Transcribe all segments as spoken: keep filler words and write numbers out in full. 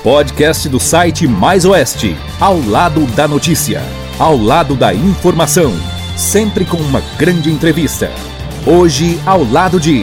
podcast do site Mais Oeste, ao lado da notícia, ao lado da informação, sempre com uma grande entrevista. Hoje, ao lado de...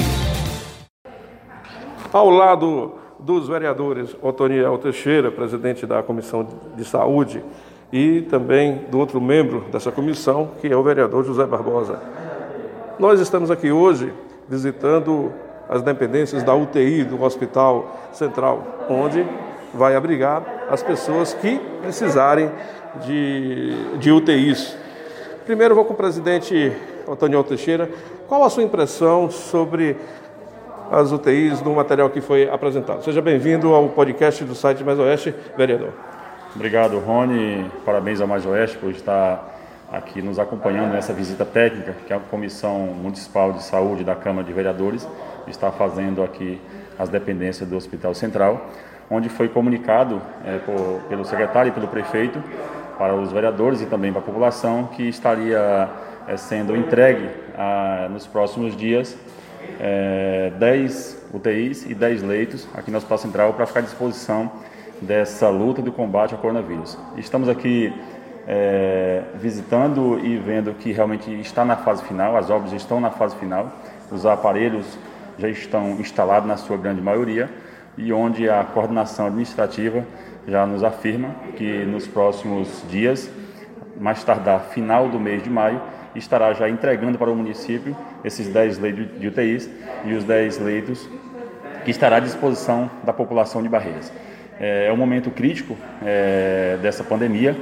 Ao lado dos vereadores Otoniel Teixeira, presidente da Comissão de Saúde, e também do outro membro dessa comissão, que é o vereador José Barbosa. Nós estamos aqui hoje visitando as dependências da U T I do Hospital Central, onde vai abrigar as pessoas que precisarem de, de U T Is. Primeiro eu vou com o presidente Otoniel Teixeira. Qual a sua impressão sobre as U T Is no material que foi apresentado? Seja bem-vindo ao podcast do site Mais Oeste, vereador. Obrigado, Rony. Parabéns ao Mais Oeste por estar aqui nos acompanhando nessa visita técnica que a Comissão Municipal de Saúde da Câmara de Vereadores está fazendo aqui às dependências do Hospital Central, onde foi comunicado é, por, pelo secretário e pelo prefeito para os vereadores e também para a população que estaria é, sendo entregue a, nos próximos dias é, dez U T Is e dez leitos aqui no Hospital Central para ficar à disposição dessa luta do combate ao coronavírus. Estamos aqui é, visitando e vendo que realmente está na fase final, as obras estão na fase final, os aparelhos já estão instalados na sua grande maioria, e onde a coordenação administrativa já nos afirma que nos próximos dias, mais tardar final do mês de maio, estará já entregando para o município esses dez leitos de U T Is e os dez leitos que estará à disposição da população de Barreiras. É um momento crítico é, dessa pandemia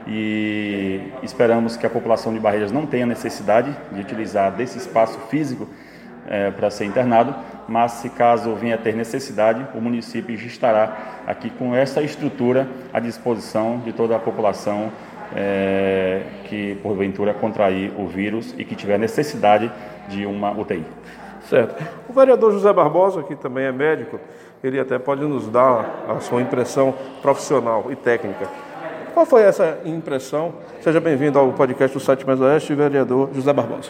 e esperamos que a população de Barreiras não tenha necessidade de utilizar desse espaço físico É, para ser internado, mas se caso venha a ter necessidade, o município já estará aqui com essa estrutura à disposição de toda a população é, que porventura contrair o vírus e que tiver necessidade de uma U T I. Certo. O vereador José Barbosa, que também é médico, ele até pode nos dar a sua impressão profissional e técnica. Qual foi essa impressão? Seja bem-vindo ao podcast do site Mais Oeste, vereador José Barbosa.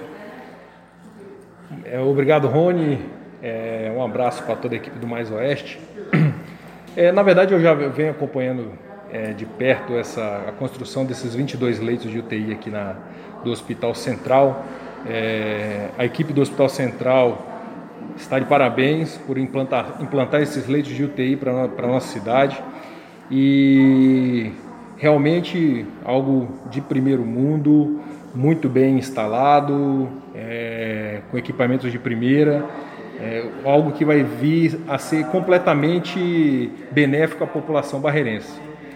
É, obrigado, Rony. É, um abraço para toda a equipe do Mais Oeste. É, na verdade, eu já venho acompanhando é, de perto essa, a construção desses vinte e dois leitos de U T I aqui na, do Hospital Central. É, a equipe do Hospital Central está de parabéns por implantar, implantar esses leitos de U T I para a nossa cidade. E realmente algo de primeiro mundo, muito bem instalado, é, com equipamentos de primeira, é, algo que vai vir a ser completamente benéfico à população barreirense.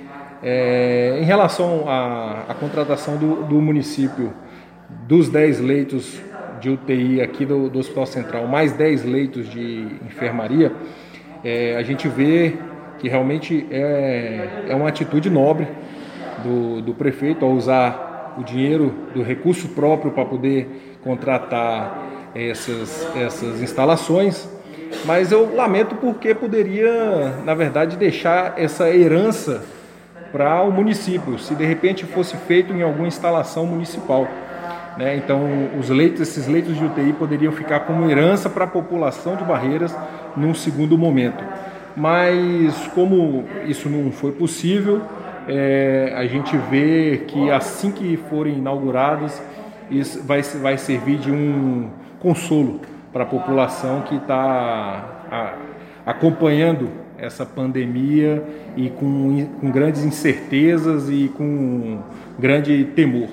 É, em relação à, à contratação do, do município dos dez leitos de U T I aqui do, do Hospital Central, mais dez leitos de enfermaria, é, a gente vê que realmente é, é uma atitude nobre do, do prefeito ao usar o dinheiro do recurso próprio para poder contratar essas, essas instalações, mas eu lamento porque poderia, na verdade, deixar essa herança para o município, se de repente fosse feito em alguma instalação municipal, né? Então, os leitos, esses leitos de U T I poderiam ficar como herança para a população de Barreiras num segundo momento. Mas, como isso não foi possível, É, a gente vê que assim que forem inaugurados, isso vai, vai servir de um consolo para a população que está acompanhando essa pandemia e com, com grandes incertezas e com grande temor.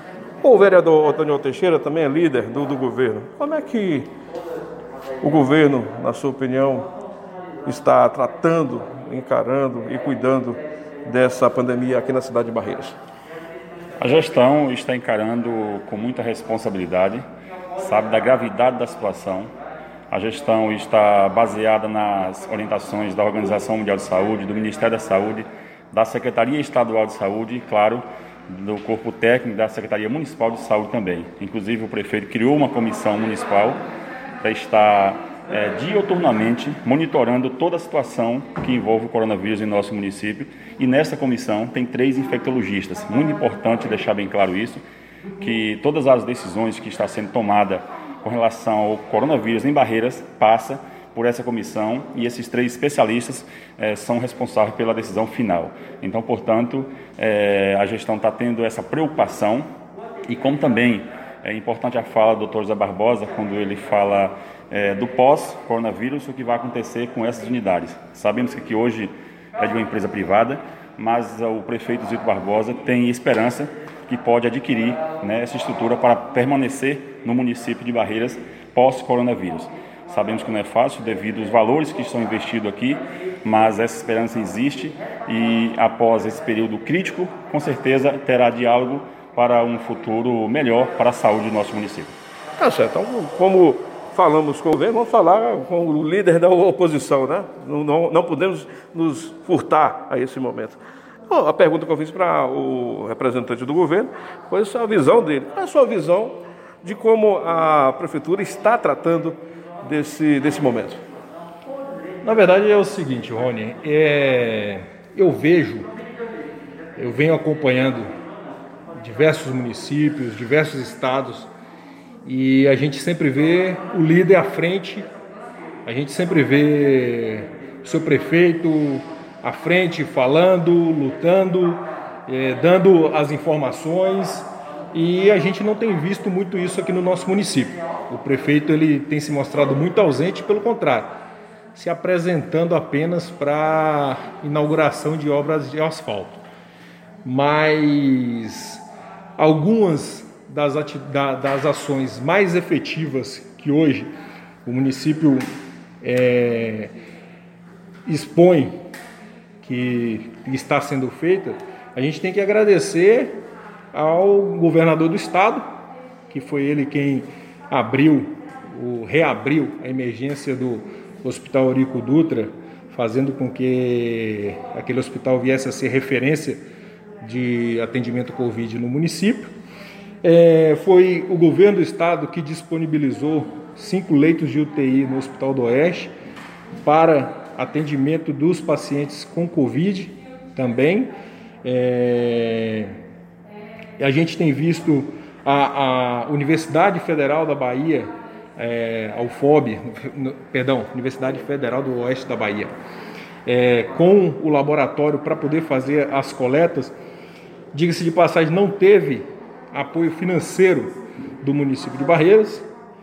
O vereador Otoniel Teixeira também é líder do, do governo. Como é que o governo, na sua opinião, está tratando, encarando e cuidando dessa pandemia aqui na cidade de Barreiras? A gestão está encarando com muita responsabilidade, sabe da gravidade da situação. A gestão está baseada nas orientações da Organização Mundial de Saúde, do Ministério da Saúde, da Secretaria Estadual de Saúde e, claro, do Corpo Técnico da Secretaria Municipal de Saúde também. Inclusive, o prefeito criou uma comissão municipal para estar É, dioturnamente monitorando toda a situação que envolve o coronavírus em nosso município, e nessa comissão tem três infectologistas. Muito importante deixar bem claro isso, que todas as decisões que estão sendo tomadas com relação ao coronavírus em Barreiras passa por essa comissão e esses três especialistas eh, são responsáveis pela decisão final. Então, portanto, eh, a gestão está tendo essa preocupação e como também é importante a fala do doutor José Barbosa, quando ele fala eh, do pós-coronavírus, o que vai acontecer com essas unidades. Sabemos que aqui hoje é de uma empresa privada, mas o prefeito Zito Barbosa tem esperança que pode adquirir, né, essa estrutura para permanecer no município de Barreiras pós-coronavírus. Sabemos que não é fácil devido aos valores que estão investidos aqui, mas essa esperança existe e após esse período crítico, com certeza terá diálogo para um futuro melhor para a saúde do nosso município. Tá certo. Então, como falamos com o governo, vamos falar com o líder da oposição, né? Não, não, não podemos nos furtar a esse momento. Bom, a pergunta que eu fiz para o representante do governo foi a visão dele. Qual é a sua visão de como a prefeitura está tratando desse, desse momento? Na verdade é o seguinte, Rony, é, eu vejo, eu venho acompanhando diversos municípios, diversos estados, e a gente sempre vê o líder à frente, a gente sempre vê o seu prefeito à frente, falando, lutando, é, dando as informações, e a gente não tem visto muito isso aqui no nosso município. O prefeito ele tem se mostrado muito ausente, pelo contrário, se apresentando apenas para inauguração de obras de asfalto. Mas algumas das, ati- da, das ações mais efetivas que hoje o município é, expõe que está sendo feita, a gente tem que agradecer ao governador do estado, que foi ele quem abriu, o, reabriu a emergência do Hospital Eurico Dutra, fazendo com que aquele hospital viesse a ser referência de atendimento Covid no município. É, foi o governo do estado que disponibilizou cinco leitos de U T I no Hospital do Oeste para atendimento dos pacientes com Covid também. É, a gente tem visto a, a Universidade Federal da Bahia, é, a U F O B, no, perdão, Universidade Federal do Oeste da Bahia, é, com o laboratório para poder fazer as coletas. Diga-se de passagem, não teve apoio financeiro do município de Barreiras.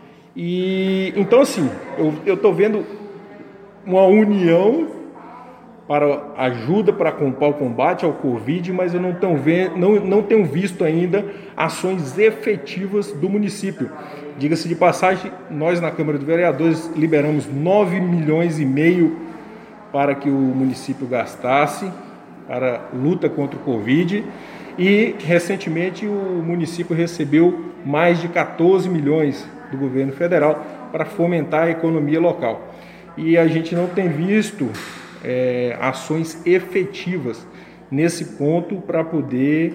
E então, assim, eu estou vendo uma união para ajuda para o combate ao Covid, mas eu não tenho, vendo, não, não tenho visto ainda ações efetivas do município. Diga-se de passagem, nós na Câmara de Vereadores liberamos nove milhões e meio para que o município gastasse para luta contra o Covid. E, recentemente, o município recebeu mais de quatorze milhões do governo federal para fomentar a economia local. E a gente não tem visto é, ações efetivas nesse ponto para poder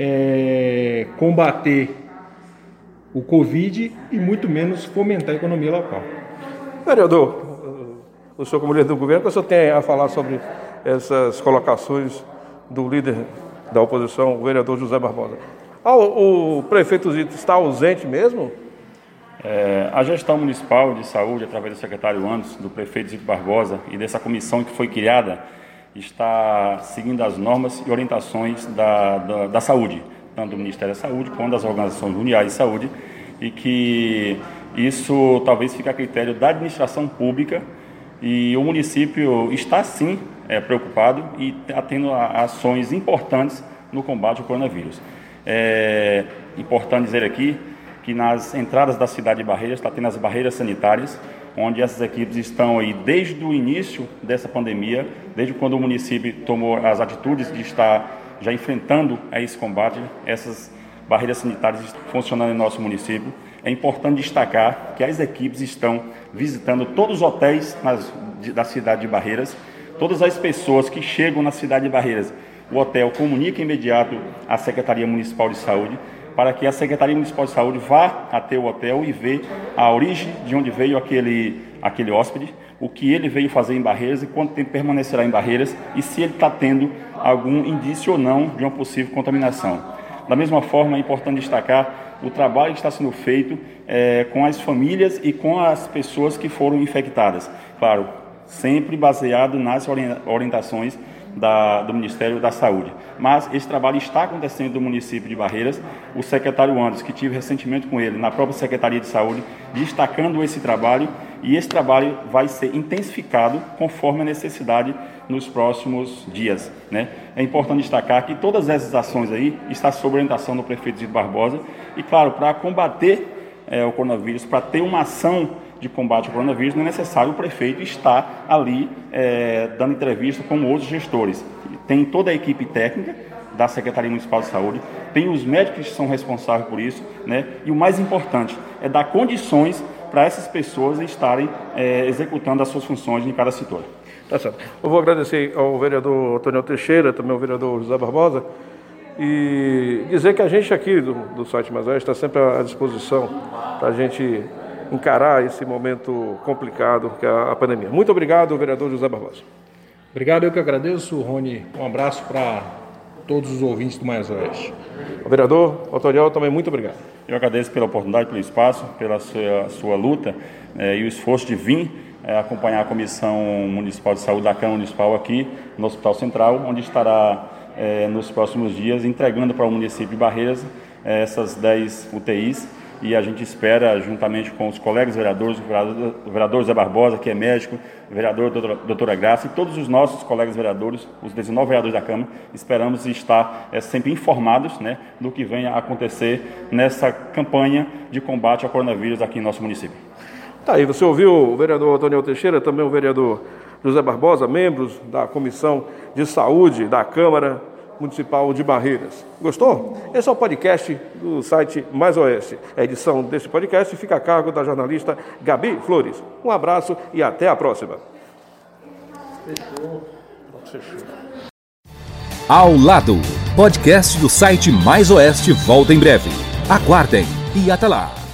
é, combater o Covid e muito menos fomentar a economia local. Vereador, o senhor como líder do governo, o que o senhor tem a falar sobre essas colocações do líder da oposição, o vereador José Barbosa? Ah, o, o prefeito Zito está ausente mesmo? É, a gestão municipal de saúde, através do secretário Anderson, do prefeito Zito Barbosa e dessa comissão que foi criada, está seguindo as normas e orientações da, da, da saúde, tanto do Ministério da Saúde quanto das organizações mundiais de saúde, e que isso talvez fique a critério da administração pública, e o município está sim é, preocupado e está tendo ações importantes no combate ao coronavírus. É importante dizer aqui que nas entradas da cidade de Barreiras está tendo as barreiras sanitárias, onde essas equipes estão aí desde o início dessa pandemia, desde quando o município tomou as atitudes de estar já enfrentando esse combate. Essas barreiras sanitárias estão funcionando em nosso município. É importante destacar que as equipes estão visitando todos os hotéis nas, de, da cidade de Barreiras, todas as pessoas que chegam na cidade de Barreiras. O hotel comunica imediato à Secretaria Municipal de Saúde, para que a Secretaria Municipal de Saúde vá até o hotel e veja a origem de onde veio aquele, aquele hóspede, o que ele veio fazer em Barreiras e quanto tempo permanecerá em Barreiras e se ele está tendo algum indício ou não de uma possível contaminação. Da mesma forma, é importante destacar o trabalho que está sendo feito é, com as famílias e com as pessoas que foram infectadas. claro, sempre baseado nas orientações Da, do Ministério da Saúde. Mas esse trabalho está acontecendo no município de Barreiras. O secretário Anderson, que tive recentemente com ele na própria Secretaria de Saúde, destacando esse trabalho, e esse trabalho vai ser intensificado conforme a necessidade nos próximos dias, né? É importante destacar que todas essas ações aí estão sob orientação do prefeito Zito Barbosa e, claro, para combater é, o coronavírus, para ter uma ação de combate ao coronavírus, não é necessário o prefeito estar ali é, dando entrevista como outros gestores. Tem toda a equipe técnica da Secretaria Municipal de Saúde, tem os médicos que são responsáveis por isso, né? E o mais importante é dar condições para essas pessoas estarem é, executando as suas funções em cada setor. Tá certo. Eu vou agradecer ao vereador Otoniel Teixeira, também ao vereador José Barbosa, e dizer que a gente aqui do, do site Mais Oeste está sempre à disposição para a gente encarar esse momento complicado que é a pandemia. Muito obrigado, vereador José Barbosa. Obrigado, eu que agradeço, Rony. Um abraço para todos os ouvintes do Mais Oeste. O vereador Otoniel também, muito obrigado. Eu agradeço pela oportunidade, pelo espaço, pela sua, sua luta eh, e o esforço de vir eh, acompanhar a Comissão Municipal de Saúde da Câmara Municipal aqui no Hospital Central, onde estará eh, nos próximos dias entregando para o município de Barreiras eh, essas dez U T Is. E a gente espera, juntamente com os colegas vereadores, o vereador, o vereador Zé Barbosa, que é médico, o vereador doutora, doutora Graça, e todos os nossos colegas vereadores, os dezenove vereadores da Câmara, esperamos estar é, sempre informados, né, do que venha a acontecer nessa campanha de combate ao coronavírus aqui em nosso município. Tá aí, você ouviu o vereador Otoniel Teixeira, também o vereador José Barbosa, membros da Comissão de Saúde da Câmara Municipal de Barreiras. Gostou? Esse é o podcast do site Mais Oeste. A edição desse podcast fica a cargo da jornalista Gabi Flores. Um abraço e até a próxima. Ao Lado, podcast do site Mais Oeste volta em breve. Aguardem e até lá.